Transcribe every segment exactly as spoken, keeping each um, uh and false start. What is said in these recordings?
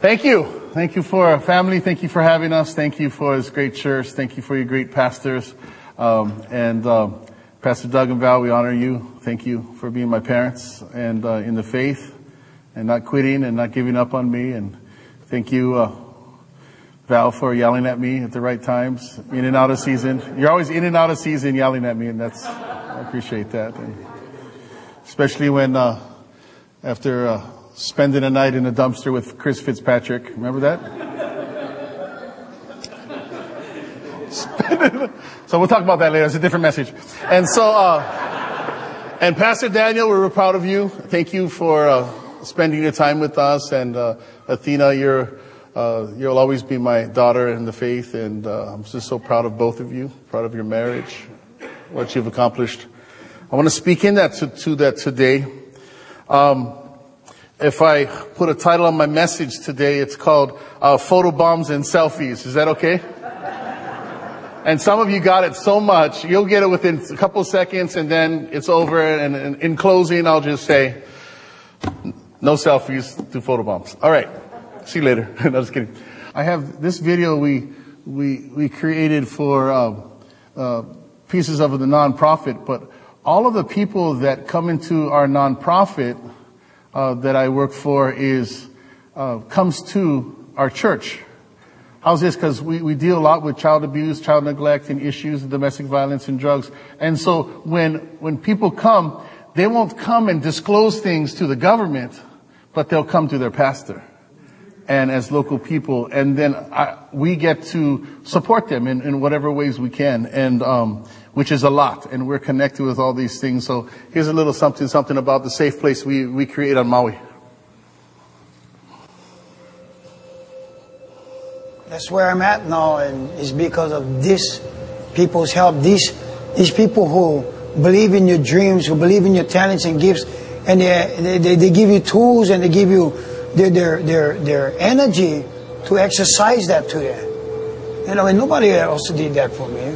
Thank you. Thank you for our family. Thank you for having us. Thank you for this great church. Thank you for your great pastors. Um, and um, Pastor Doug and Val, we honor you. Thank you for being my parents and uh, in the faith and not quitting and not giving up on me. And thank you, uh, Val, for yelling at me at the right times, in and out of season. You're always in and out of season yelling at me, and that's I appreciate that. And especially when uh, after... Uh, spending a night in a dumpster with Chris Fitzpatrick. Remember that? So we'll talk about that later. It's a different message. And so, uh, and Pastor Daniel, we're proud of you. Thank you for uh, spending your time with us. And uh, Athena, you're, uh, you'll always be my daughter in the faith. And uh, I'm just so proud of both of you, proud of your marriage, what you've accomplished. I want to speak in that to, to that today. Um, If I put a title on my message today, it's called uh, Photobombs and Selfies. Is that okay? And some of you got it so much, you'll get it within a couple seconds and then it's over. And, and in closing, I'll just say, no selfies, do photobombs. All right. See you later. No, just kidding. I have this video we we we created for uh, uh, pieces of the nonprofit, but all of the people that come into our nonprofit Uh, that I work for is, uh, comes to our church. How's this? Because we, we deal a lot with child abuse, child neglect, and issues of domestic violence and drugs. And so when, when people come, they won't come and disclose things to the government, but they'll come to their pastor and as local people. And then I, we get to support them in, in whatever ways we can. And, um, which is a lot, and we're connected with all these things. So here's a little something, something about the safe place we, we create on Maui. That's where I'm at now, and it's because of this people's help. These, these people who believe in your dreams, who believe in your talents and gifts, and they, they, they give you tools and they give you their, their, their, their energy to exercise that to you. You know, and nobody else did that for me.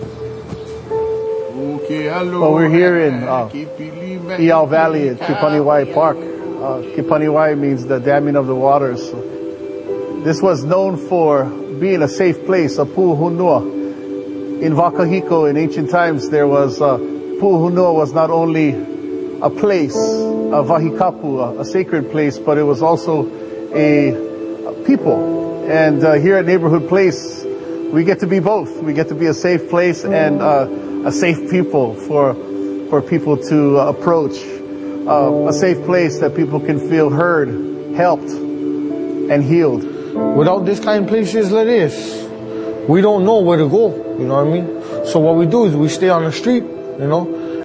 Well, we're here in uh, Iao Valley at Kipaniwai Park. Uh, Kipaniwai means the damming of the waters. This was known for being a safe place, a pu'uhonua. In Wakahiko, in ancient times, there was uh, pu'uhonua was not only a place, a vahikapu, a, a sacred place, but it was also a, a people. And uh, here at Neighborhood Place, we get to be both. We get to be a safe place and uh, a safe people for for people to uh, approach, uh, a safe place that people can feel heard, helped, and healed. Without this kind of places like this, we don't know where to go, you know what I mean? So what we do is we stay on the street, you know.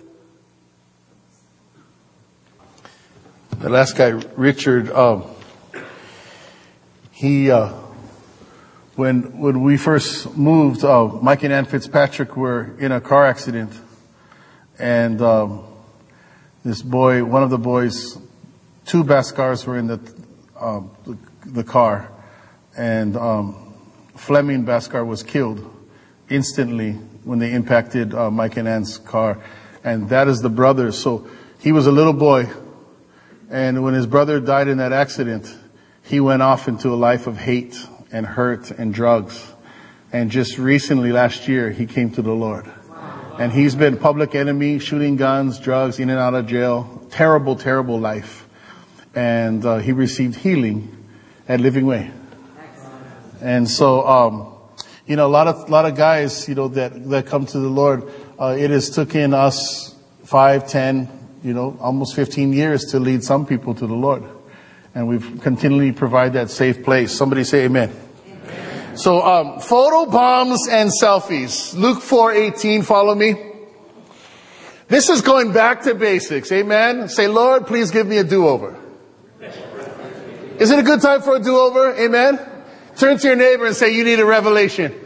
The last guy, Richard, um, he, uh, when when we first moved, uh, Mike and Ann Fitzpatrick were in a car accident, and um, this boy, one of the boys, two Baskars were in the um, the, the car, and um, Fleming Baskar was killed instantly when they impacted uh, Mike and Ann's car, and that is the brother. So he was a little boy, and when his brother died in that accident, he went off into a life of hate and hurt and drugs. And just recently, last year, he came to the Lord. And he's been public enemy, shooting guns, drugs, in and out of jail. Terrible, terrible life. And uh, he received healing at Living Way. And so, um, you know, a lot of, a lot of guys, you know, that, that come to the Lord, uh, it has taken us five, ten, you know, almost fifteen years to lead some people to the Lord. And we've continually provide that safe place. Somebody say amen. Amen. So, um, photo bombs and selfies. Luke four eighteen, follow me. This is going back to basics. Amen. Say, Lord, please give me a do-over. Is it a good time for a do-over? Amen. Turn to your neighbor and say, you need a revelation.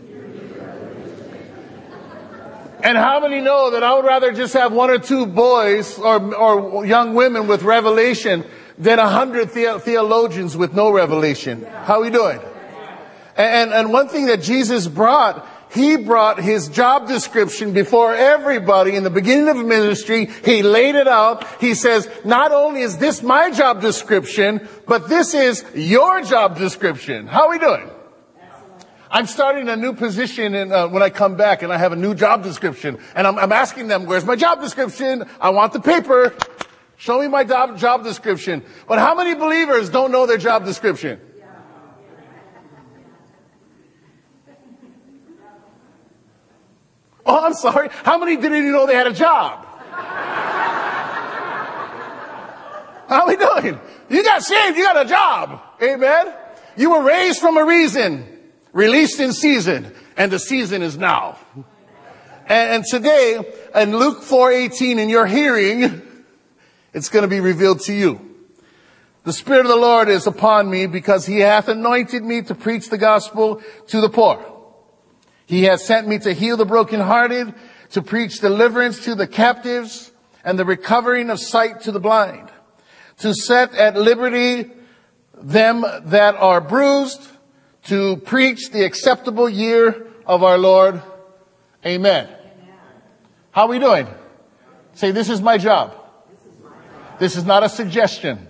And how many know that I would rather just have one or two boys or, or young women with revelation than a hundred the- theologians with no revelation? How are we doing? And, and one thing that Jesus brought, he brought his job description before everybody in the beginning of ministry. He laid it out. He says, not only is this my job description, but this is your job description. How are we doing? I'm starting a new position in, uh, when I come back, and I have a new job description. And I'm, I'm asking them, where's my job description? I want the paper. Show me my job, job description. But how many believers don't know their job description? Oh, I'm sorry. How many didn't even know they had a job? How are we doing? You got saved. You got a job. Amen. You were raised from a reason, released in season, and the season is now. And, and today, in Luke four eighteen, in your hearing, it's going to be revealed to you. The Spirit of the Lord is upon me because he hath anointed me to preach the gospel to the poor. He has sent me to heal the brokenhearted, to preach deliverance to the captives, and the recovering of sight to the blind, to set at liberty them that are bruised, to preach the acceptable year of our Lord. Amen. Amen. How are we doing? Say, this is my job. This is not a suggestion.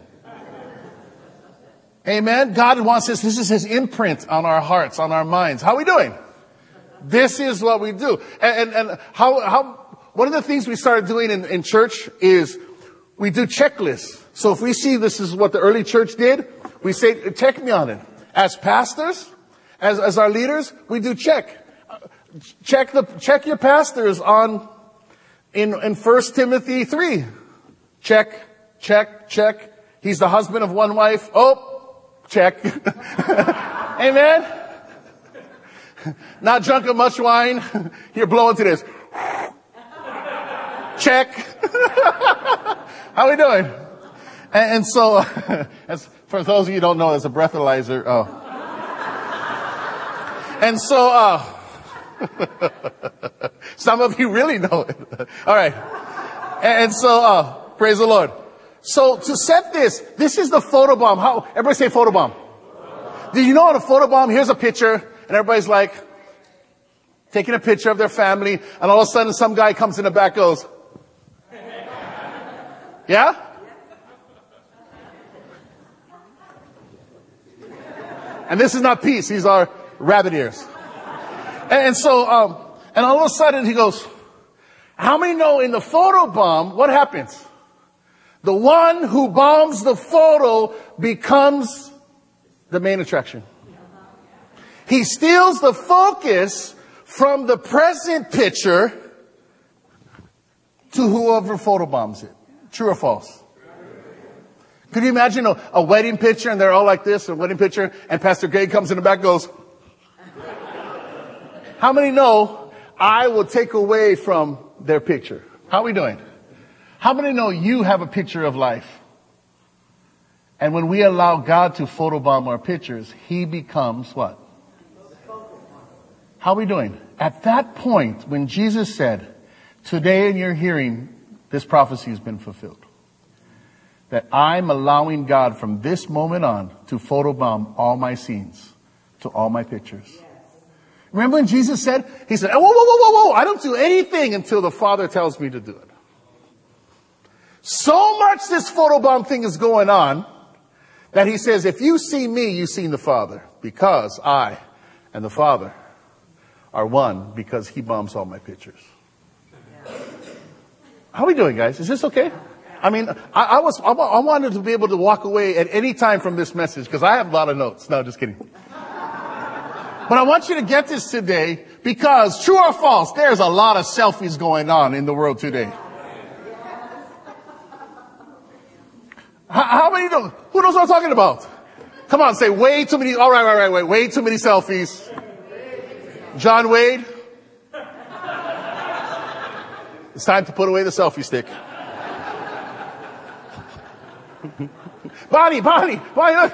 Amen. God wants us, this is his imprint on our hearts, on our minds. How are we doing? This is what we do. And, and, and how, how, one of the things we started doing in, in church is we do checklists. So if we see this is what the early church did, we say, check me on it. As pastors, as, as our leaders, we do check. Check the, check your pastors on, in, in First Timothy three. Check, check, check. He's the husband of one wife. Oh, check. Amen. Not drunk of much wine. You're blowing to this. Check. How are we doing? And, and so, uh, as, for those of you who don't know, there's a breathalyzer. Oh. And so, uh, some of you really know it. All right. And, and so, uh, praise the Lord. So to set this, this is the photobomb. How, everybody say photobomb. Did you know on a photobomb, here's a picture. And everybody's like, taking a picture of their family, and all of a sudden some guy comes in the back goes, yeah? And this is not peace, these are rabbit ears. And, and so, um, and all of a sudden he goes, how many know in the photobomb, what happens? The one who bombs the photo becomes the main attraction. He steals the focus from the present picture to whoever photobombs it. True or false? Could you imagine a, a wedding picture and they're all like this, a wedding picture, and Pastor Greg comes in the back and goes, how many know I will take away from their picture? How are we doing? How many know you have a picture of life? And when we allow God to photobomb our pictures, he becomes what? How are we doing? At that point, when Jesus said, today in your hearing, this prophecy has been fulfilled. That I'm allowing God from this moment on to photobomb all my scenes, to all my pictures. Yes. Remember when Jesus said, he said, whoa, whoa, whoa, whoa, whoa, I don't do anything until the Father tells me to do it. So much this photobomb thing is going on that he says, if you see me, you've seen the Father, because I and the Father are one, because he bombs all my pictures. How are we doing, guys? Is this okay? I mean, I, I was, I, I wanted to be able to walk away at any time from this message because I have a lot of notes. No, just kidding. But I want you to get this today because, true or false, there's a lot of selfies going on in the world today. How, how many know? Who knows what I'm talking about? Come on, say way too many. All right, right, right, wait, way too many selfies. John Wade. It's time to put away the selfie stick. Bonnie, Bonnie, Bonnie.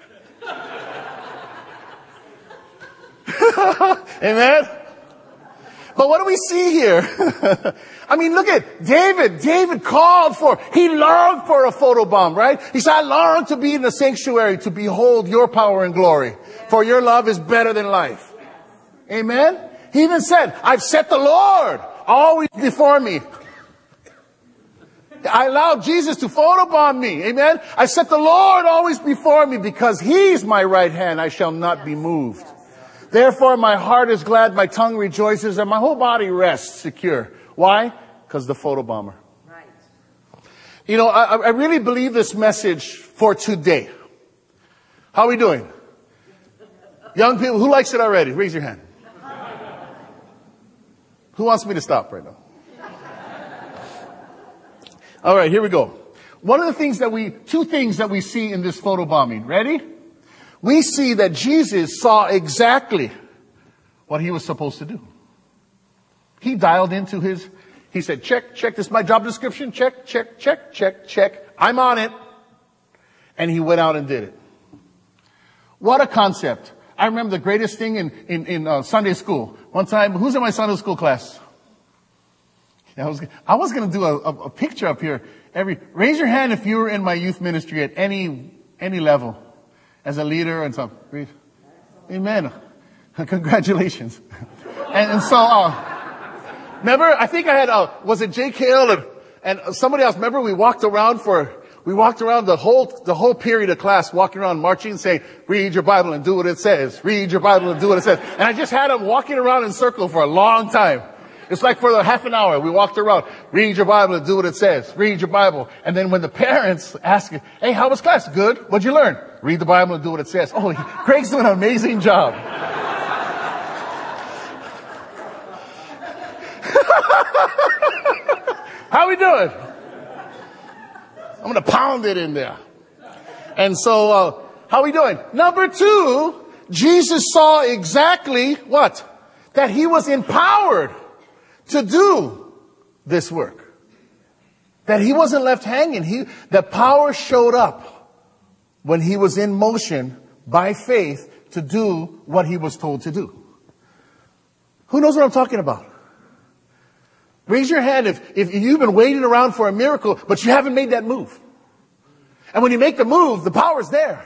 Amen. But what do we see here? I mean, look at David. David called for, he longed for a photobomb, right? He said, I long to be in the sanctuary to behold your power and glory. For your love is better than life. Amen. He even said, I've set the Lord always before me. I allowed Jesus to photobomb me. Amen. I set the Lord always before me because He's my right hand. I shall not be moved. Therefore, my heart is glad, my tongue rejoices, and my whole body rests secure. Why? Because the photobomber. Right. You know, I, I really believe this message for today. How are we doing? Young people, who likes it already? Raise your hand. Who wants me to stop right now? All right, here we go. One of the things that we, two things that we see in this photobombing. Ready? We see that Jesus saw exactly what He was supposed to do. He dialed into His, He said, check, check, this is my job description. Check, check, check, check, check. I'm on it. And He went out and did it. What a concept. I remember the greatest thing in, in, in uh, Sunday school. One time, who's in my Sunday school class? I was, I was going to do a, a, a picture up here. Every, raise your hand if you were in my youth ministry at any, any level. As a leader and something. Amen. Congratulations. And, and so, uh, remember, I think I had, uh, was it J K L and, and somebody else, remember we walked around for, we walked around the whole, the whole period of class, walking around marching and saying, read your Bible and do what it says. Read your Bible and do what it says. And I just had them walking around in circle for a long time. It's like for the half an hour, we walked around, read your Bible and do what it says. Read your Bible. And then when the parents ask, hey, how was class? Good. What'd you learn? Read the Bible and do what it says. Oh, Craig's doing an amazing job. How we doing? I'm going to pound it in there. And so, uh, how we doing? Number two, Jesus saw exactly what? That He was empowered to do this work. That He wasn't left hanging. He, the power showed up when He was in motion by faith to do what He was told to do. Who knows what I'm talking about? Raise your hand if, if you've been waiting around for a miracle, but you haven't made that move. And when you make the move, the power's there.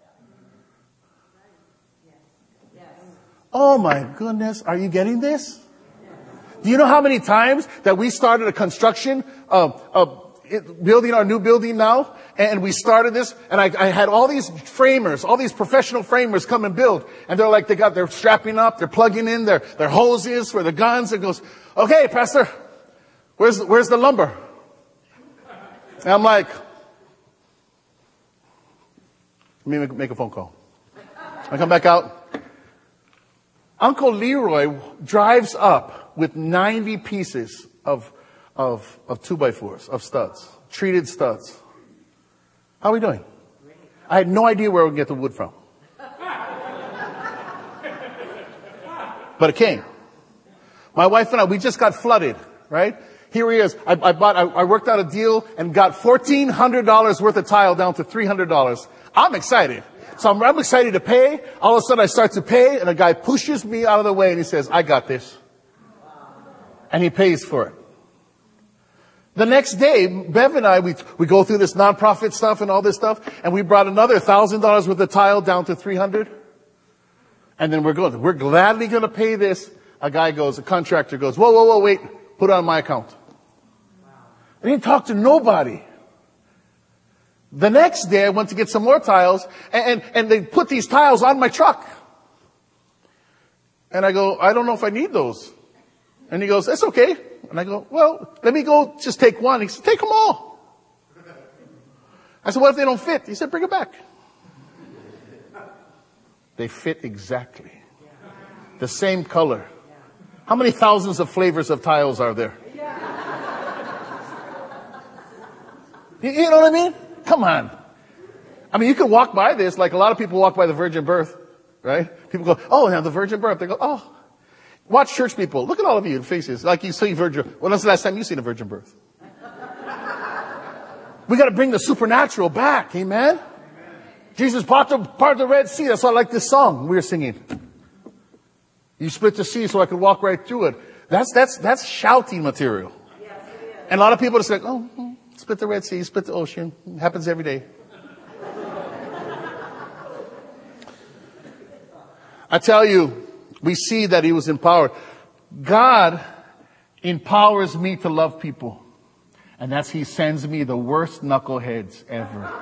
Oh my goodness, are you getting this? Do you know how many times that we started a construction of, of it, building our new building now? And we started this, and I, I had all these framers, all these professional framers come and build. And they're like, they got, they're strapping up, they're plugging in their, their hoses for the guns. It goes, okay, Pastor, where's, where's the lumber? And I'm like, let me make, make a phone call. I come back out. Uncle Leroy drives up with ninety pieces of, of, of two by fours, of studs, treated studs. How are we doing? I had no idea where we would get the wood from. But it came. My wife and I, we just got flooded, right? Here he is. I, I bought, I, I worked out a deal and got fourteen hundred dollars worth of tile down to three hundred dollars. I'm excited. So I'm, I'm excited to pay. All of a sudden I start to pay and a guy pushes me out of the way and he says, I got this. And he pays for it. The next day, Bev and I, we, we go through this nonprofit stuff and all this stuff, and we brought another one thousand dollars worth of tile down to three hundred dollars. And then we're going, we're gladly going to pay this. A guy goes, a contractor goes, whoa, whoa, whoa, wait, put it on my account. I didn't talk to nobody. The next day, I went to get some more tiles, and, and, and they put these tiles on my truck. And I go, I don't know if I need those. And he goes, that's okay. And I go, well, let me go just take one. He said, take them all. I said, what if they don't fit? He said, bring it back. They fit exactly. The same color. How many thousands of flavors of tiles are there? You, you know what I mean? Come on. I mean, you can walk by this like a lot of people walk by the virgin birth, right? People go, oh, now the virgin birth. They go, oh. Watch church people. Look at all of you in faces. Like you see virgin. When was the last time you seen a virgin birth? We got to bring the supernatural back. Amen? Amen. Jesus part the, part the Red Sea. That's why I like this song we were singing. You split the sea so I could walk right through it. That's, that's, that's shouting material. Yes, it is. And a lot of people just like, oh, split the Red Sea, split the ocean. It happens every day. I tell you, we see that he was empowered. God empowers me to love people. And that's He sends me the worst knuckleheads ever.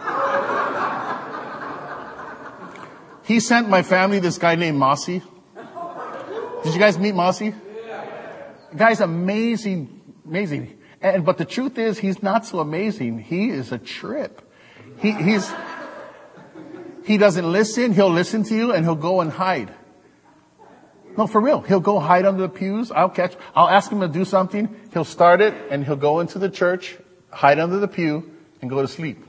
He sent my family this guy named Mossy. Did you guys meet Mossy? The guy's amazing, amazing. And, but the truth is, he's not so amazing. He is a trip. He, he's, he doesn't listen. He'll listen to you and he'll go and hide. No, for real. He'll go hide under the pews. I'll catch, I'll ask him to do something. He'll start it and he'll go into the church, hide under the pew and go to sleep.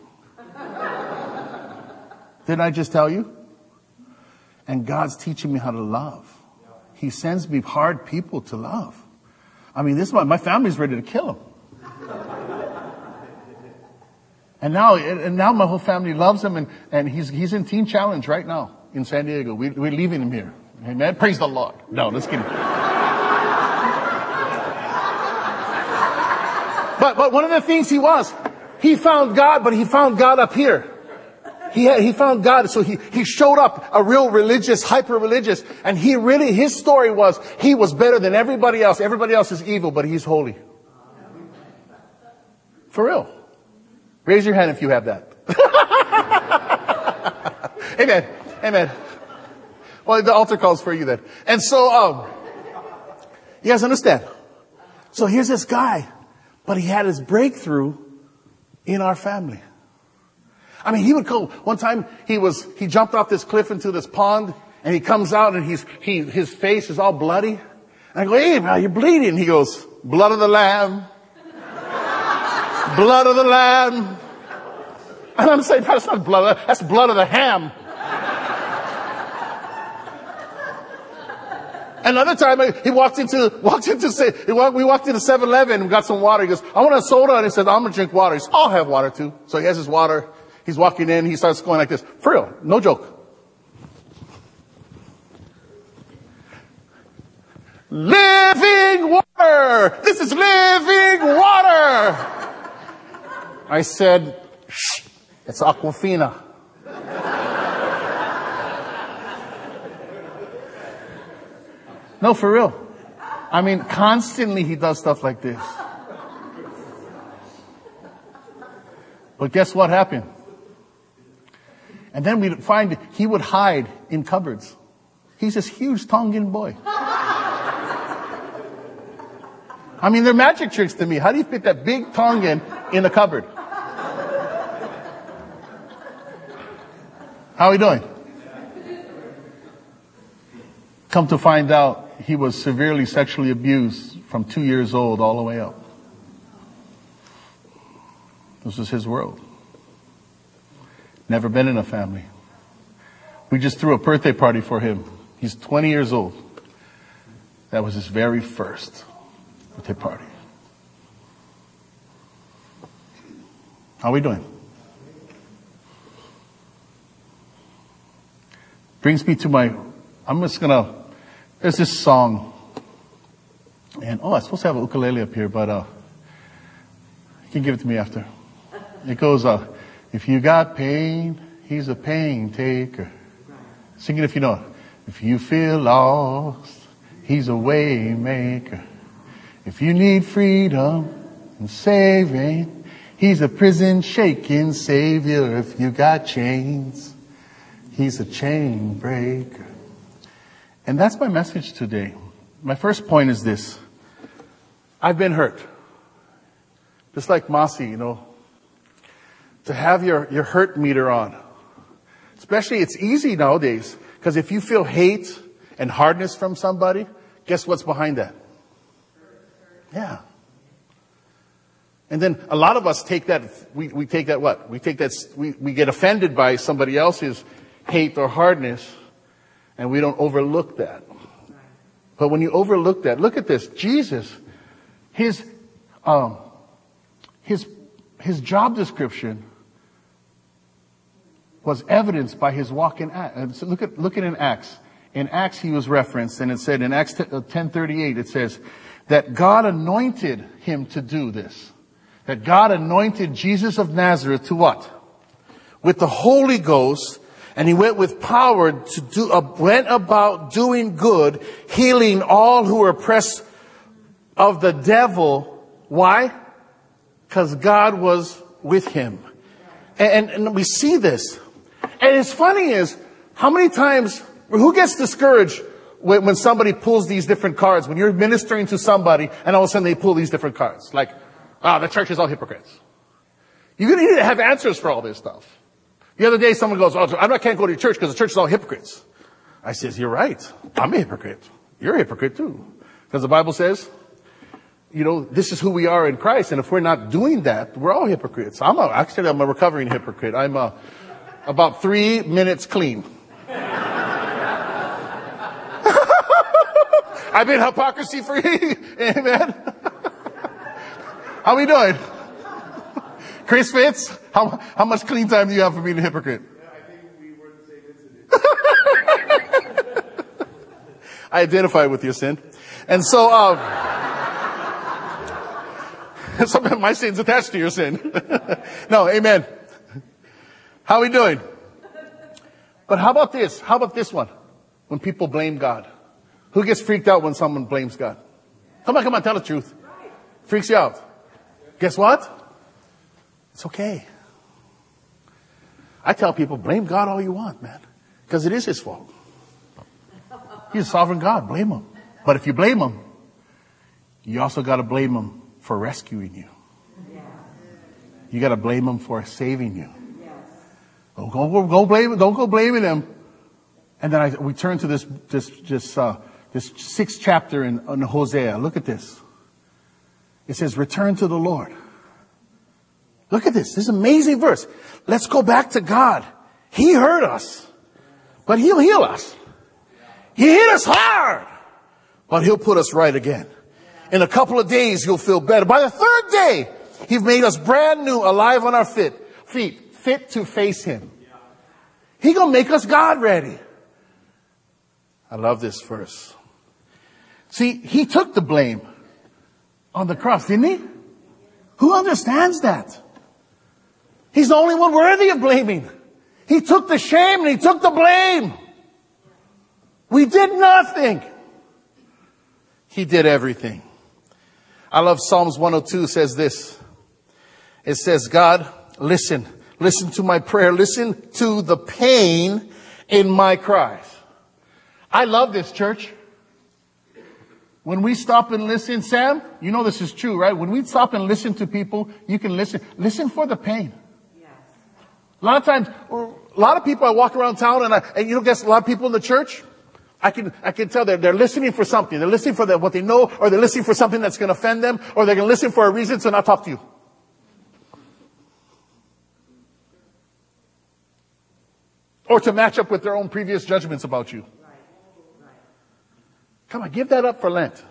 Didn't I just tell you? And God's teaching me how to love. He sends me hard people to love. I mean, this is my, my family's ready to kill him. And now, and now my whole family loves him, and, and he's, he's in Teen Challenge right now in San Diego. We, we're leaving him here. Amen. Praise the Lord. No, let's get him. But, but one of the things he was, he found God, but he found God up here. He had, he found God, so he, he showed up a real religious, hyper-religious, and he really, his story was, he was better than everybody else. Everybody else is evil, but he's holy. For real. Raise your hand if you have that. Amen. Amen. Well, the altar calls for you then. And so, um, you guys understand? So here's this guy, but he had his breakthrough in our family. I mean, he would go, one time he was, he jumped off this cliff into this pond and he comes out and he's, he, his face is all bloody. And I go, hey, man, you're bleeding. He goes, blood of the lamb. Blood of the lamb. And I'm saying, that's not blood, that's blood of the ham. Another time he walked into, walked into, say, he walked, we walked into seven eleven and got some water. He goes, I want a soda. And he said, I'm going to drink water. He said, I'll have water too. So he has his water. He's walking in. He starts going like this. For real. No joke. Living water. This is living water. I said, shh, it's Aquafina. No, for real. I mean, constantly he does stuff like this. But guess what happened? And then we'd find he would hide in cupboards. He's this huge Tongan boy. I mean, they're magic tricks to me. How do you fit that big Tongan in a cupboard? How are we doing? Come to find out, he was severely sexually abused from two years old all the way up. This was his world. Never been in a family. We just threw a birthday party for him. He's twenty years old. That was his very first birthday party. How are we doing? Brings me to my, I'm just gonna, there's this song. And, oh, I'm supposed to have a ukulele up here, but, uh, you can give it to me after. It goes, uh, if you got pain, he's a pain taker. Sing it if you know it. If you feel lost, he's a way maker. If you need freedom and saving, he's a prison shaking savior. If you got chains, he's a chain breaker. And that's my message today. My first point is this. I've been hurt. Just like Mossy, you know. To have your, your hurt meter on. Especially, it's easy nowadays. Because if you feel hate and hardness from somebody, guess what's behind that? Yeah. And then a lot of us take that, we, we take that what? We take that, we, we get offended by somebody else's hate or hardness. And we don't overlook that. But when you overlook that, look at this. Jesus, his, um, his, his job description was evidenced by his walk in Acts. So look at, look at in Acts. In Acts he was referenced, and it said in Acts ten thirty-eight, it says that God anointed him to do this. That God anointed Jesus of Nazareth to what? With the Holy Ghost, and he went with power to do, uh, went about doing good, healing all who were oppressed of the devil. Why? Because God was with him. And, and we see this. And it's funny is, how many times, who gets discouraged when, when somebody pulls these different cards? When you're ministering to somebody and all of a sudden they pull these different cards. Like, ah, oh, the church is all hypocrites. You're going to need to have answers for all this stuff. The other day someone goes, oh, I can't go to your church because the church is all hypocrites. I says, you're right. I'm a hypocrite. You're a hypocrite too. Because the Bible says, you know, this is who we are in Christ. And if we're not doing that, we're all hypocrites. I'm a, actually, I'm a recovering hypocrite. I'm a, about three minutes clean. I've been hypocrisy free. Amen. How we doing? Chris Fitz, how, how much clean time do you have for being a hypocrite? Yeah, I think we were the same incident. I identify with your sin. And so, um, some of my sin's attached to your sin. No, amen. How we doing? But how about this? How about this one? When people blame God. Who gets freaked out when someone blames God? Come on, come on, tell the truth. Freaks you out. Guess what? It's okay. I tell people, blame God all you want, man. Because it is his fault. He's a sovereign God. Blame him. But if you blame him, you also got to blame him for rescuing you. You got to blame him for saving you. Don't go, go blame, don't go blaming him. And then I, we turn to this, this, this, uh, this sixth chapter in, in Hosea. Look at this. It says, return to the Lord. Look at this. This is an amazing verse. Let's go back to God. He hurt us, but he'll heal us. He hit us hard, but he'll put us right again. In a couple of days, you'll feel better. By the third day, he's made us brand new, alive on our fit, feet, fit to face him. He gonna make us God ready. I love this verse. See, he took the blame on the cross, didn't he? Who understands that? He's the only one worthy of blaming. He took the shame and he took the blame. We did nothing. He did everything. I love Psalms one oh two says this. It says, God, listen, listen to my prayer. Listen to the pain in my cries. I love this, church. When we stop and listen, Sam, you know this is true, right? When we stop and listen to people, you can listen. Listen for the pain. Yes. A lot of times, a lot of people, I walk around town and I, and you know, guess a lot of people in the church, I can, I can tell they're, they're listening for something. They're listening for the, what they know, or they're listening for something that's going to offend them, or they're going to listen for a reason to not talk to you. Or to match up with their own previous judgments about you. Come on, give that up for Lent.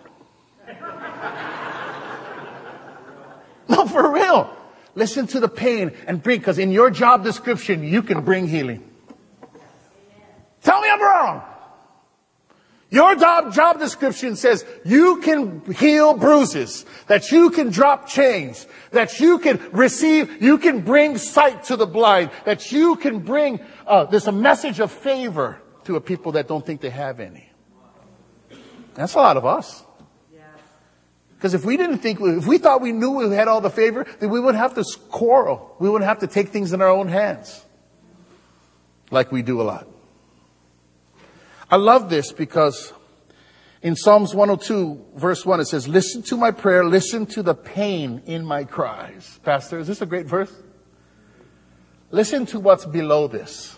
No, for real. Listen to the pain and bring, because in your job description, you can bring healing. Tell me I'm wrong. Your job, job description says you can heal bruises, that you can drop chains, that you can receive, you can bring sight to the blind, that you can bring, uh, there's a message of favor to a people that don't think they have any. That's a lot of us. Because if we didn't think, if we thought we knew we had all the favor, then we wouldn't have to quarrel. We wouldn't have to take things in our own hands. Like we do a lot. I love this because in Psalms one oh two, verse one, it says, listen to my prayer, listen to the pain in my cries. Pastor, is this a great verse? Listen to what's below this.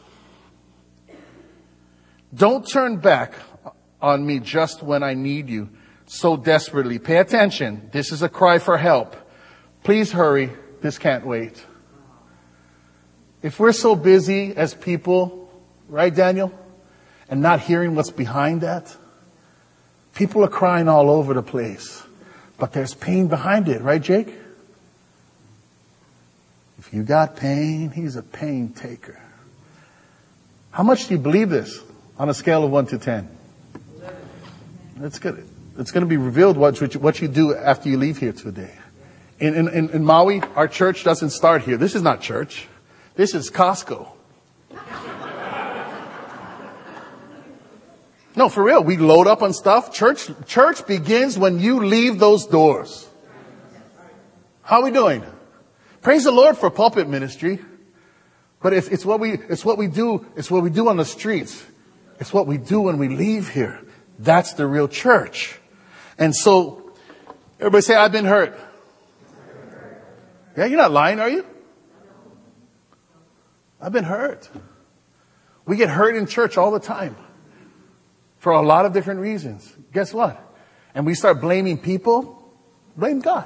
Don't turn back on me just when I need you so desperately. Pay attention. This is a cry for help. Please hurry. This can't wait. If we're so busy as people, right, Daniel, and not hearing what's behind that, people are crying all over the place, but there's pain behind it, right, Jake? If you got pain, he's a pain taker. How much do you believe this on a scale of one to ten? It's good. It's going to be revealed what you, what you do after you leave here today. In, in, in Maui, our church doesn't start here. This is not church. This is Costco. No, No, for real. We load up on stuff. Church, church begins when you leave those doors. How are we doing? Praise the Lord for pulpit ministry. But if it's what we, it's what we do, it's what we do on the streets. It's what we do when we leave here. That's the real church. And so, everybody say, I've been hurt. Yeah, you're not lying, are you? I've been hurt. We get hurt in church all the time. For a lot of different reasons. Guess what? And we start blaming people. Blame God.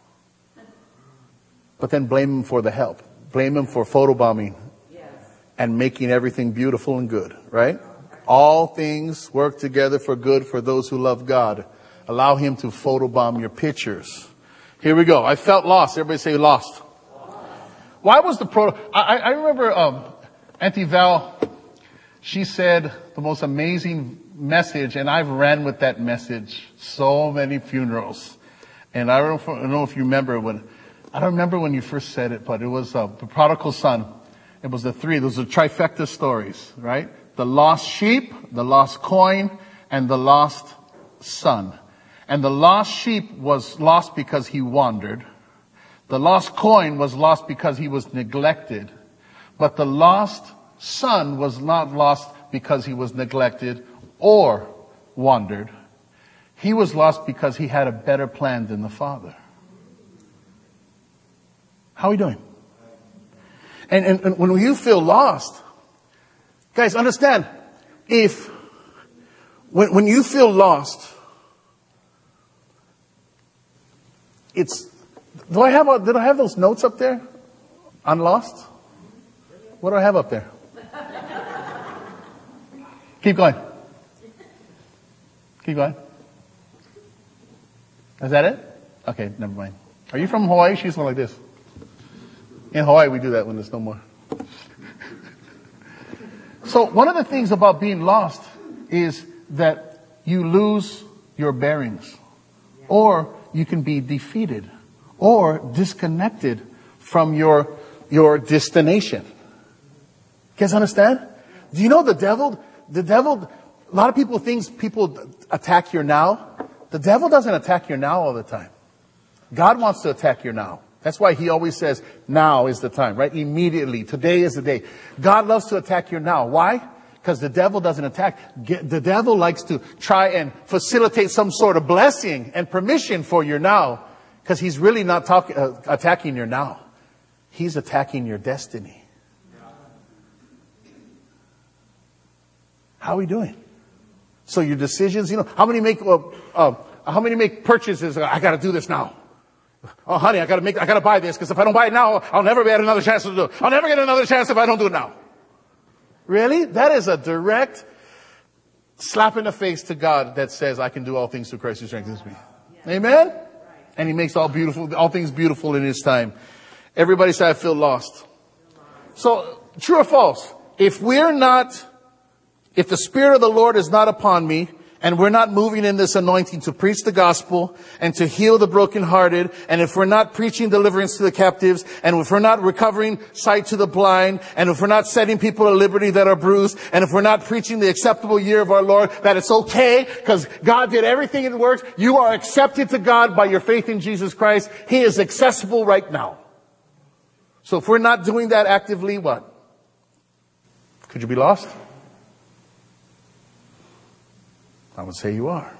But then blame Him for the help. Blame Him for photobombing. Yes. And making everything beautiful and good. Right? All things work together for good for those who love God. Allow Him to photobomb your pictures. Here we go. I felt lost. Everybody say lost. Lost. Why was the pro... I, I remember um, Auntie Val, she said the most amazing message, and I've ran with that message so many funerals. And I don't, I don't know if you remember when, I don't remember when you first said it, but it was uh, the prodigal son. It was the three, those are trifecta stories, right? The lost sheep, the lost coin, and the lost son. And the lost sheep was lost because he wandered. The lost coin was lost because he was neglected. But the lost son was not lost because he was neglected or wandered. He was lost because he had a better plan than the Father. How are we doing? And, and, and when you feel lost, guys, understand, if, when, when you feel lost, it's, do I have, a, did I have those notes up there on lost? What do I have up there? Keep going. Keep going. Is that it? Okay, never mind. Are you from Hawaii? She's one like this. In Hawaii, we do that when there's no more. So one of the things about being lost is that you lose your bearings. Or you can be defeated. Or disconnected from your, your destination. You guys understand? Do you know the devil, the devil, a lot of people think people attack your now. The devil doesn't attack your now all the time. God wants to attack your now. That's why He always says, now is the time, right? Immediately. Today is the day. God loves to attack your now. Why? Because the devil doesn't attack. The devil likes to try and facilitate some sort of blessing and permission for your now. Because he's really not talk, uh, attacking your now. He's attacking your destiny. How are we doing? So your decisions, you know, how many make, uh, uh, how many make purchases? I got to do this now. Oh, honey, I got to make, I got to buy this because if I don't buy it now, I'll never get another chance to do it. I'll never get another chance if I don't do it now. Really? That is a direct slap in the face to God that says, I can do all things through Christ who strengthens me. Amen? And He makes all beautiful, all things beautiful in His time. Everybody say, I feel lost. So, true or false? If we're not, if the Spirit of the Lord is not upon me, and we're not moving in this anointing to preach the gospel and to heal the brokenhearted, and if we're not preaching deliverance to the captives, and if we're not recovering sight to the blind, and if we're not setting people at liberty that are bruised, and if we're not preaching the acceptable year of our Lord, that it's okay because God did everything in works. You are accepted to God by your faith in Jesus Christ. He is accessible right now. So if we're not doing that actively, what? Could you be lost? I would say you are.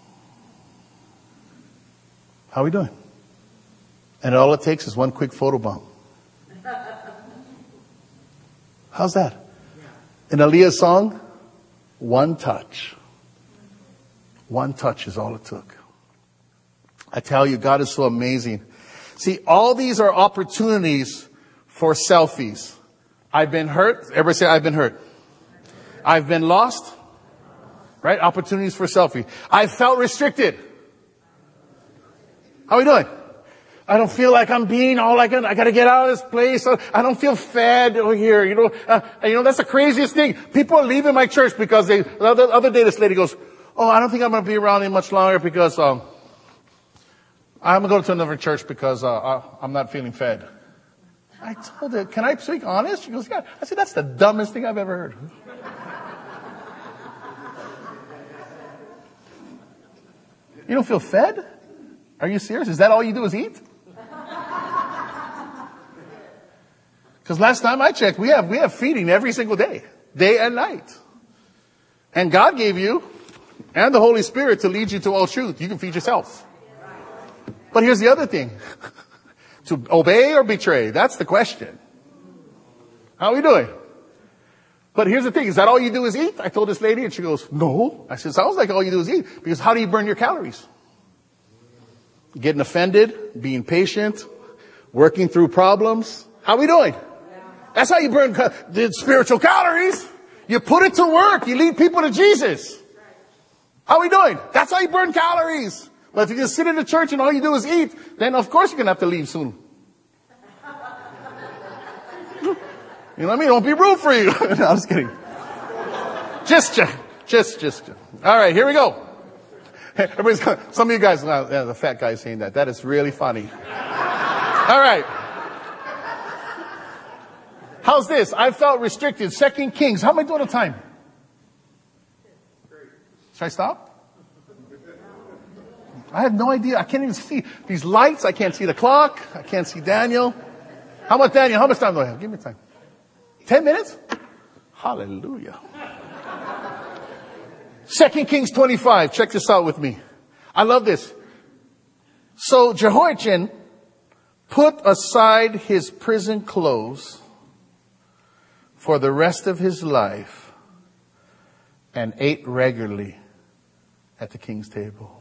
How are we doing? And all it takes is one quick photobomb. How's that? In Aaliyah's song, one touch. One touch is all it took. I tell you, God is so amazing. See, all these are opportunities for selfies. I've been hurt. Everybody say, I've been hurt. I've been lost. Right? Opportunities for selfie. I felt restricted. How are we doing? I don't feel like I'm being all I can. I got to get out of this place. I don't feel fed over here. You know, uh, you know, that's the craziest thing. People are leaving my church because they, the other, other day this lady goes, oh, I don't think I'm going to be around here much longer because, um, I'm going to go to another church because, uh, I, I'm not feeling fed. I told her, can I speak honest? She goes, yeah. I said, that's the dumbest thing I've ever heard. You don't feel fed? Are you serious? Is that all you do is eat? Because last time I checked, we have, we have feeding every single day, day and night. And God gave you and the Holy Spirit to lead you to all truth. You can feed yourself. But here's the other thing. To obey or betray? That's the question. How are we doing? But here's the thing. Is that all you do is eat? I told this lady and she goes, no. I said, sounds like all you do is eat. Because how do you burn your calories? Getting offended, being patient, working through problems. How are we doing? That's how you burn ca- the spiritual calories. You put it to work. You lead people to Jesus. How are we doing? That's how you burn calories. But if you just sit in the church and all you do is eat, then of course you're going to have to leave soon. You know what I mean? It won't be room for you. No, I'm just kidding. Just, just, just. All right, here we go. Everybody's, some of you guys, uh, the fat guy saying that. That is really funny. All right. How's this? I felt restricted. Second Kings. How am I doing on time? Should I stop? I have no idea. I can't even see these lights. I can't see the clock. I can't see Daniel. How about Daniel? How much time do I have? Give me time. Ten minutes? Hallelujah. Second Kings twenty-five. Check this out with me. I love this. So Jehoiachin put aside his prison clothes for the rest of his life and ate regularly at the king's table.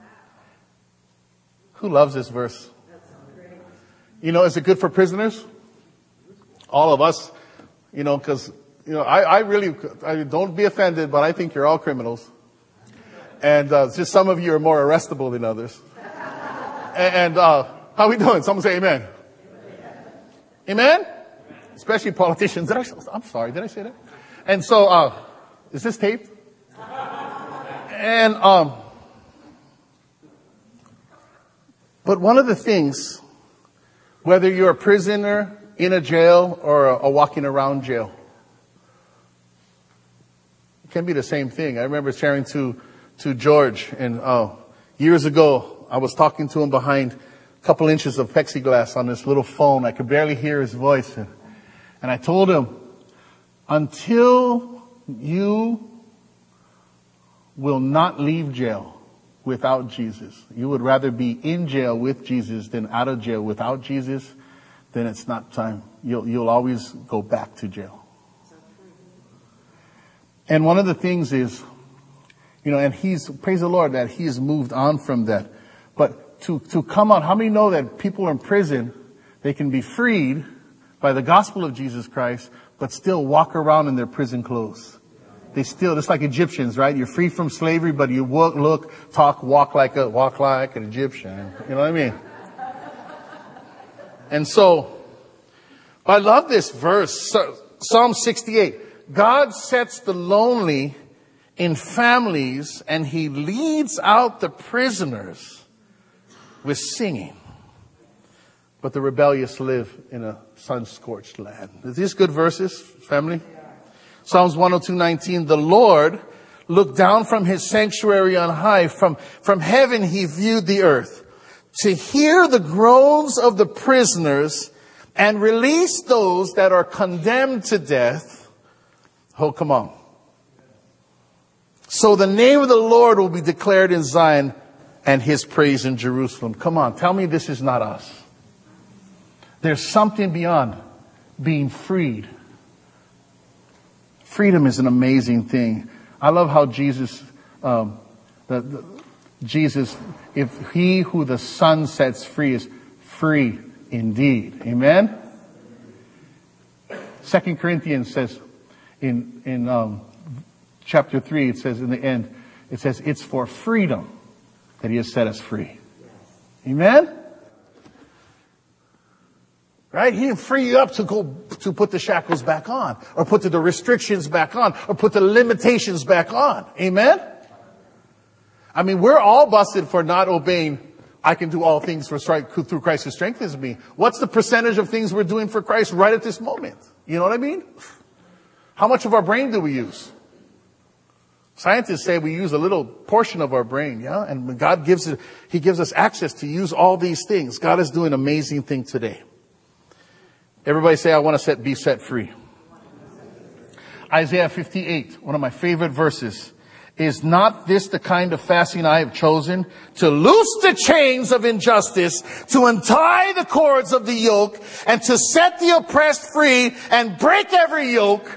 Who loves this verse? You know, is it good for prisoners? All of us, you know, because, you know, I, I really, I, don't be offended, but I think you're all criminals. And uh, just some of you are more arrestable than others. And, and uh, how are we doing? Someone say amen. Amen? Especially politicians. Did I, I'm sorry, did I say that? And so, uh, is this taped? And, um, but one of the things, whether you're a prisoner in a jail or a, a walking around jail, it can be the same thing. I remember sharing to, to George and, uh, years ago, I was talking to him behind a couple inches of plexiglass on this little phone. I could barely hear his voice. And, and I told him, until you will not leave jail without Jesus, you would rather be in jail with Jesus than out of jail without Jesus, then it's not time. You'll, you'll always go back to jail. And one of the things is, you know, and he's, praise the Lord that he's moved on from that. But to, to come out, how many know that people in prison, they can be freed by the gospel of Jesus Christ, but still walk around in their prison clothes? They still, just like Egyptians, right? You're free from slavery, but you walk, look, talk, walk like a, walk like an Egyptian. You know what I mean? And so, I love this verse, Psalm sixty-eight. God sets the lonely in families and he leads out the prisoners with singing. But the rebellious live in a sun-scorched land. Are these good verses, family? Psalms one oh two nineteen, the Lord looked down from his sanctuary on high. From, from heaven he viewed the earth to hear the groans of the prisoners and release those that are condemned to death. Oh, come on. So the name of the Lord will be declared in Zion and his praise in Jerusalem. Come on, tell me this is not us. There's something beyond being freed. Freedom is an amazing thing. I love how Jesus, um, the, the, Jesus, if he who the Son sets free is free indeed. Amen? Second Corinthians says in, in, um, chapter three, it says in the end, it says it's for freedom that he has set us free. Amen? Right? He didn't free you up to go, to put the shackles back on, or put the restrictions back on, or put the limitations back on. Amen? I mean, we're all busted for not obeying, I can do all things for through Christ who strengthens me. What's the percentage of things we're doing for Christ right at this moment? You know what I mean? How much of our brain do we use Scientists say we use a little portion of our brain, yeah? And when God gives it, He gives us access to use all these things. God is doing an amazing thing today. Everybody say, I want to set, be set free. Isaiah fifty-eight, one of my favorite verses. Is not this the kind of fasting I have chosen? To loose the chains of injustice, to untie the cords of the yoke, and to set the oppressed free and break every yoke.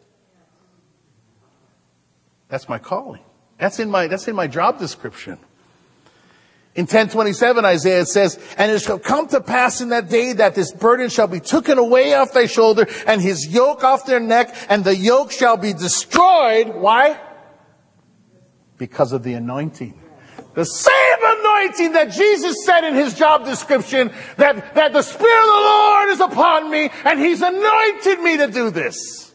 That's my calling. That's in my, that's in my job description. In ten twenty-seven, Isaiah says, and it shall come to pass in that day that this burden shall be taken away off thy shoulder and his yoke off their neck, and the yoke shall be destroyed. Why? Because of the anointing. The same anointing that Jesus said in his job description, that, that the Spirit of the Lord is upon me and he's anointed me to do this.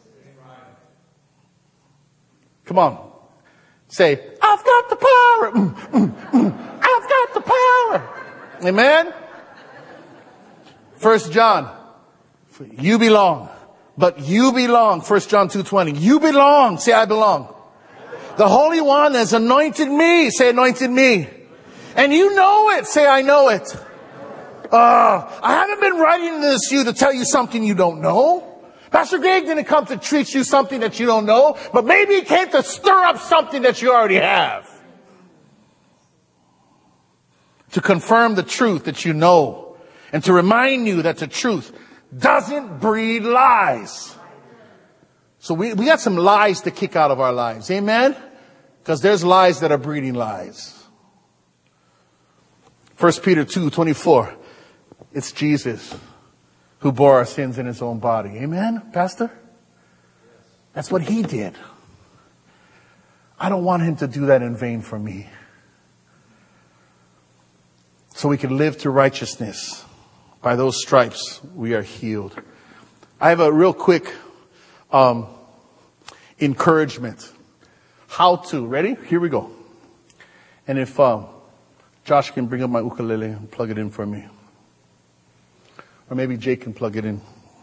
Come on. Say, I've got the power. Mm, mm, mm. I've got the power. Amen. First John. You belong. But you belong. First John two twenty. You belong. Say, I belong. The Holy One has anointed me. Say, anointed me. And you know it. Say, I know it. Uh, I haven't been writing this to you to tell you something you don't know. Pastor Greg didn't come to teach you something that you don't know, but maybe he came to stir up something that you already have. To confirm the truth that you know. And to remind you that the truth doesn't breed lies. So we, we got some lies to kick out of our lives. Amen? Because there's lies that are breeding lies. First Peter two twenty-four. It's Jesus who bore our sins in his own body. Amen, Pastor? That's what he did. I don't want him to do that in vain for me. So we can live to righteousness. By those stripes, we are healed. I have a real quick um, encouragement. How to. Ready? Here we go. And if um, Josh can bring up my ukulele and plug it in for me. Or maybe Jake can plug it in.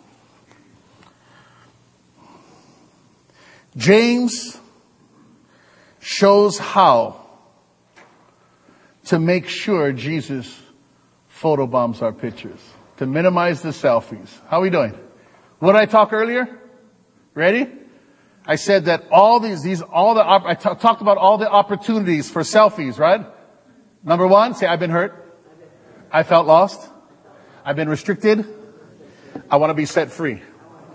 James shows how to make sure Jesus photobombs our pictures. To minimize the selfies. How are we doing? What did I talk earlier? Ready? I said that all these, these, all the, I t- talked about all the opportunities for selfies, right? Number one, say, I've been hurt. I felt lost. I've been restricted. I want to be set free.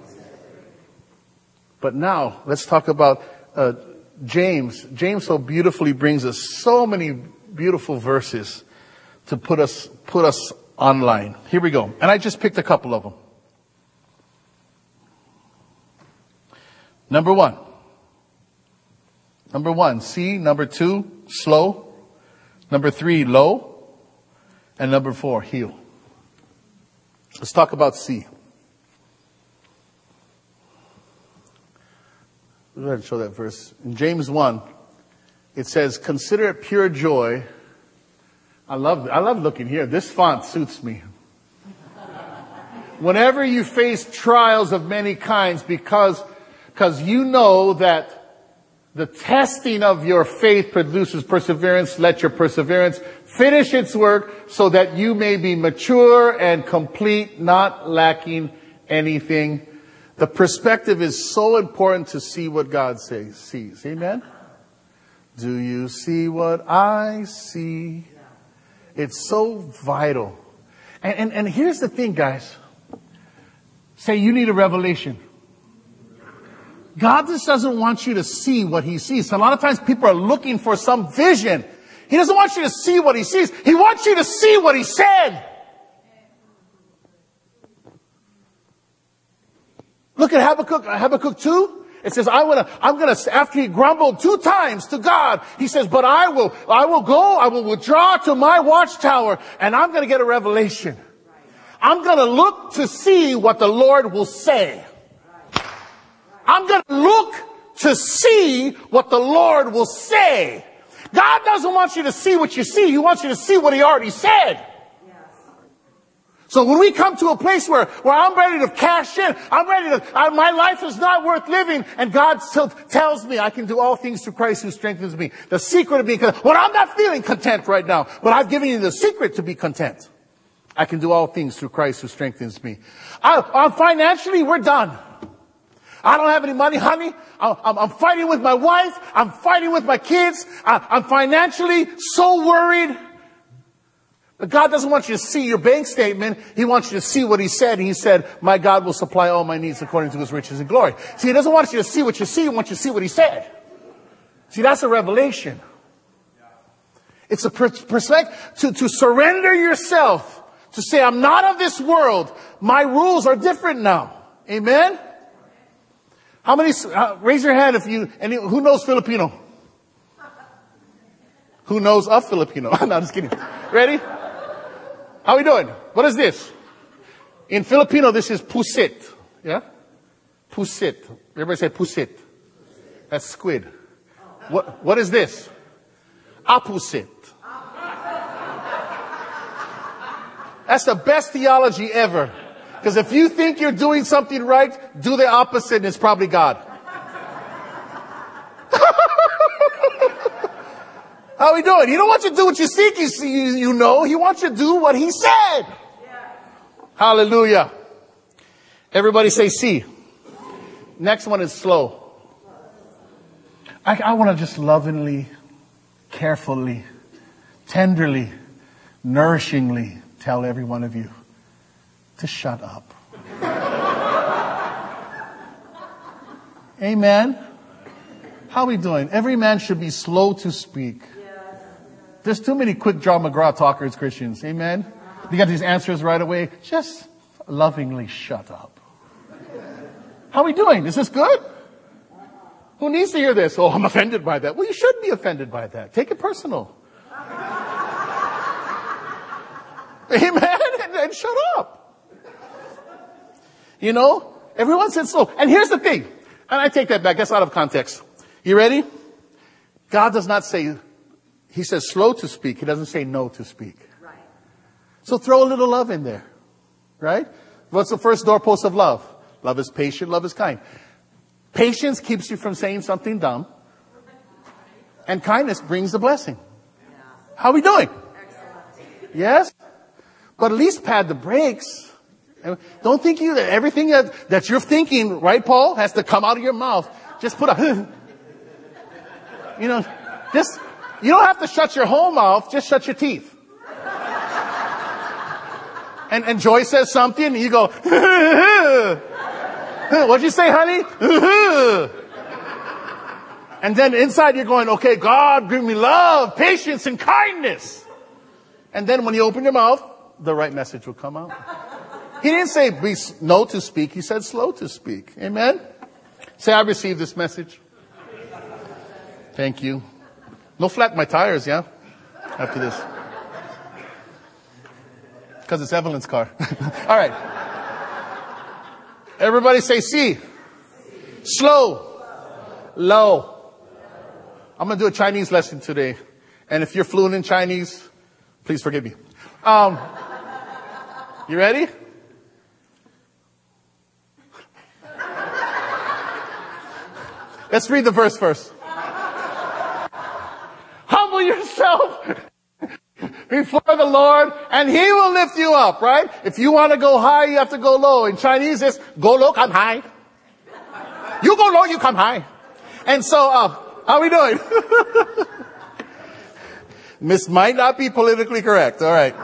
But now, let's talk about uh, James. James so beautifully brings us so many beautiful verses to put us, put us online. Here we go. And I just picked a couple of them. Number one. Number one, C. Number two, slow. Number three, low. And number four, heal. Let's talk about C. Go ahead and show that verse. In James one, it says, consider it pure joy. I love, I love looking here. This font suits me. Whenever you face trials of many kinds, because Because you know that the testing of your faith produces perseverance. Let your perseverance finish its work so that you may be mature and complete, not lacking anything. The perspective is so important to see what God says, sees. Amen? Do you see what I see? It's so vital. And, and, and here's the thing, guys. Say you need a revelation. God just doesn't want you to see what he sees. So a lot of times people are looking for some vision. He doesn't want you to see what he sees. He wants you to see what he said. Look at Habakkuk, Habakkuk two. It says, I will, I'm going to, after he grumbled two times to God, he says, but I will, I will go, I will withdraw to my watchtower, and I'm going to get a revelation. I'm going to look to see what the Lord will say. I'm going to look to see what the Lord will say. God doesn't want you to see what you see. He wants you to see what he already said. So when we come to a place where, where I'm ready to cash in, I'm ready to, I, my life is not worth living, and God still tells me I can do all things through Christ who strengthens me. The secret of being content. Well, I'm not feeling content right now, but I've given you the secret to be content. I can do all things through Christ who strengthens me. I, I'm financially, we're done. I don't have any money, honey. I'm, I'm, I'm fighting with my wife. I'm fighting with my kids. I, I'm financially so worried. But God doesn't want you to see your bank statement. He wants you to see what he said. He said, my God will supply all my needs according to his riches and glory. See, he doesn't want you to see what you see. He wants you to see what he said. See, that's a revelation. It's a perspective to, to surrender yourself, to say, I'm not of this world. My rules are different now. Amen? How many, uh, raise your hand if you, any, who knows Filipino? Who knows of Filipino? No, I'm just kidding. Ready? How are we doing? What is this? In Filipino, this is pusit. Yeah? Pusit. Everybody say pusit. That's squid. What, what is this? Apusit. That's the best theology ever. Because if you think you're doing something right, do the opposite and it's probably God. How are we doing? He don't want you to do what you think you, see, you, you know. He wants you to do what he said. Yeah. Hallelujah. Everybody say see. Next one is slow. I, I want to just lovingly, carefully, tenderly, nourishingly tell every one of you to shut up. Amen. How are we doing? Every man should be slow to speak. There's too many quick draw McGraw talkers, Christians. Amen. You got these answers right away. Just lovingly shut up. How are we doing? Is this good? Who needs to hear this? Oh, I'm offended by that. Well, you shouldn't be offended by that. Take it personal. Amen. And, and shut up. You know, everyone said slow. And here's the thing. And I take that back. That's out of context. You ready? God does not say, he says slow to speak. He doesn't say no to speak. Right. So throw a little love in there. Right? What's the first doorpost of love? Love is patient. Love is kind. Patience keeps you from saying something dumb. And kindness brings the blessing. How are we doing? Excellent. Yes? But at least pad the brakes. Don't think you that everything that, that you're thinking, right, Paul, has to come out of your mouth. Just put a, you know, just, you don't have to shut your whole mouth, just shut your teeth. And, and Joy says something, and you go, what'd you say, honey? And then inside you're going, okay, God, give me love, patience, and kindness. And then when you open your mouth, the right message will come out. He didn't say be no to speak. He said slow to speak. Amen? Say, I received this message. Thank you. No flat my tires, yeah? After this. Because it's Evelyn's car. All right. Everybody say see. Slow. Low. I'm going to do a Chinese lesson today. And if you're fluent in Chinese, please forgive me. Um, you ready? Let's read the verse first. Humble yourself before the Lord and he will lift you up, right? If you want to go high, you have to go low. In Chinese, it's go low, come high. You go low, you come high. And so, uh, how are we doing? This might not be politically correct. All right.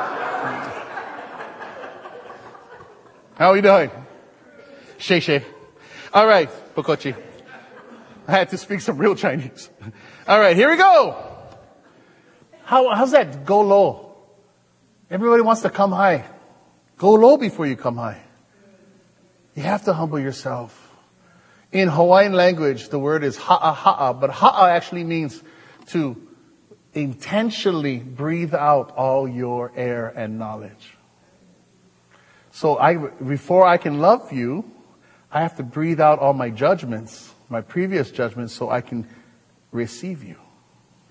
How are we doing? Shay Shay. All right, Pokochi. I had to speak some real Chinese. All right, here we go. How, how's that? Go low. Everybody wants to come high. Go low before you come high. You have to humble yourself. In Hawaiian language, the word is ha'a ha'a, but ha'a actually means to intentionally breathe out all your air and knowledge. So I, before I can love you, I have to breathe out all my judgments, my previous judgments, so I can receive you.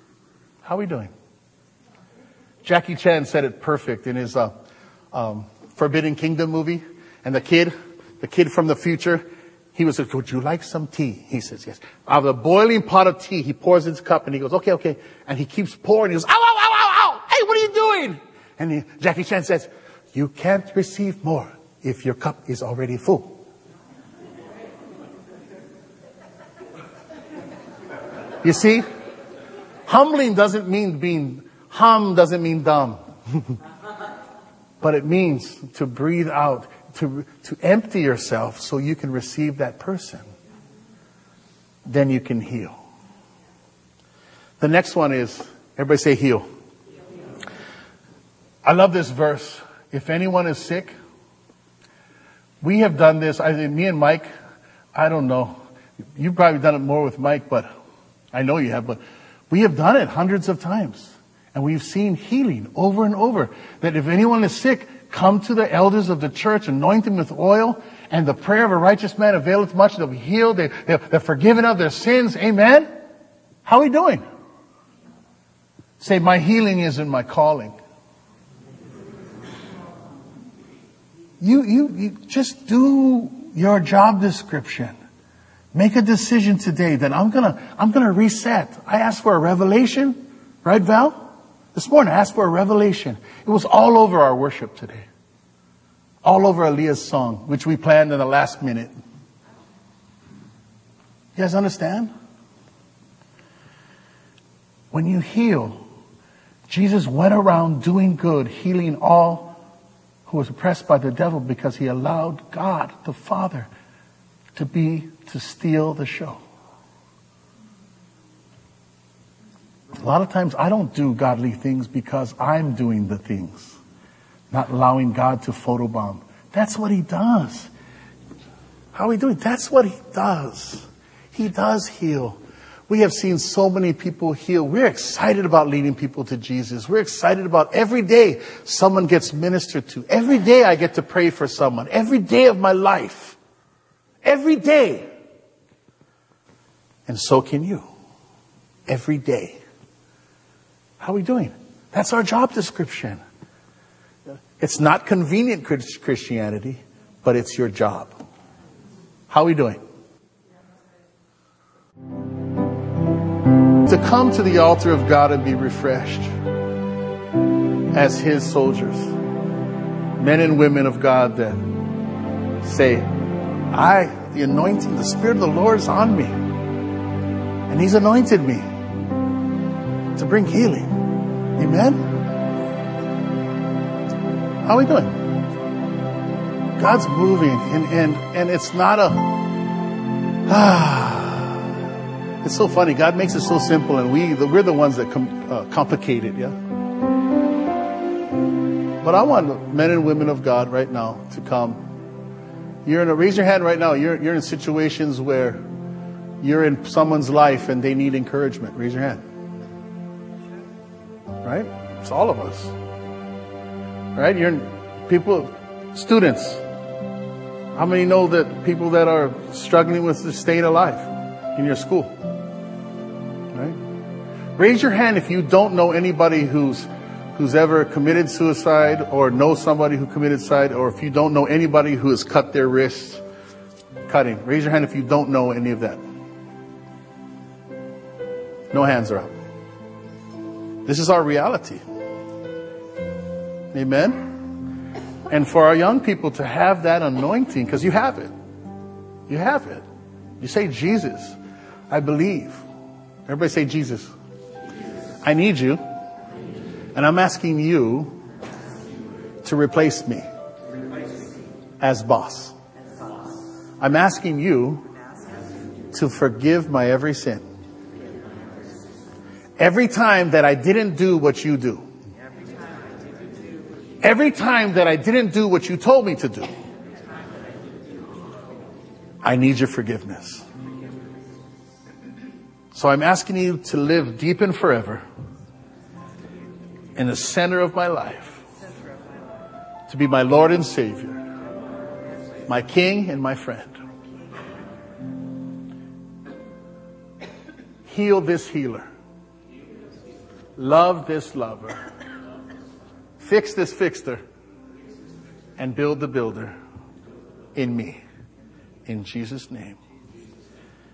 How are we doing? Jackie Chan said it perfect in his uh, um, Forbidden Kingdom movie? And the kid, the kid from the future, he was like, would you like some tea? He says, yes. Out of a boiling pot of tea, he pours his cup and he goes, okay, okay. And he keeps pouring. He goes, ow, ow, ow, ow, ow. Hey, what are you doing? And he, Jackie Chan says, you can't receive more if your cup is already full. You see? Humbling doesn't mean being, hum doesn't mean dumb. But it means to breathe out, to, to empty yourself so you can receive that person. Then you can heal. The next one is, everybody say heal. I love this verse. If anyone is sick, we have done this. I think me and Mike, I don't know. You've probably done it more with Mike, but I know you have, but we have done it hundreds of times. And we've seen healing over and over. That if anyone is sick, come to the elders of the church, anoint them with oil, and the prayer of a righteous man availeth much. They'll be healed. They, they're, they're forgiven of their sins. Amen? How are we doing? Say, my healing isn't my calling. You, you, you just do your job description. Make a decision today that I'm gonna, I'm gonna reset. I asked for a revelation, right, Val? This morning I asked for a revelation. It was all over our worship today. All over Aaliyah's song, which we planned in the last minute. You guys understand? When you heal, Jesus went around doing good, healing all who was oppressed by the devil because he allowed God, the Father, to be, to steal the show. A lot of times I don't do godly things because I'm doing the things, not allowing God to photobomb. That's what he does. How are we doing? That's what he does. He does heal. We have seen so many people heal. We're excited about leading people to Jesus. We're excited about every day someone gets ministered to. Every day I get to pray for someone. Every day of my life. Every day. And so can you. Every day. How are we doing? That's our job description. It's not convenient Christianity, but it's your job. How are we doing? To come to the altar of God and be refreshed as his soldiers. Men and women of God that say, I, the anointing, the Spirit of the Lord is on me. And he's anointed me to bring healing. Amen? How are we doing? God's moving, and, and, and it's not a, ah, it's so funny. God makes it so simple, and we, we're the ones that com, uh, complicate it, yeah? But I want men and women of God right now to come. You're in a, raise your hand right now. You're, you're in situations where you're in someone's life and they need encouragement. Raise your hand. Right? It's all of us. Right? You're people, students. How many know that people that are struggling with the state of life in your school? Right? Raise your hand if you don't know anybody who's who's ever committed suicide or know somebody who committed suicide, or if you don't know anybody who has cut their wrists cutting. Raise your hand if you don't know any of that. No hands are up. This is our reality. Amen? And for our young people to have that anointing, because you have it. You have it. You say, Jesus, I believe. Everybody say, Jesus. I need you. And I'm asking you to replace me as boss. I'm asking you to forgive my every sin. Every time that I didn't do what you do. Every time that I didn't do what you told me to do. I need your forgiveness. So I'm asking you to live deep and forever in the center of my life, to be my Lord and Savior, my King and my friend. Heal this healer. Love this lover. Fix this fixer. and build the builder in me. In Jesus' name.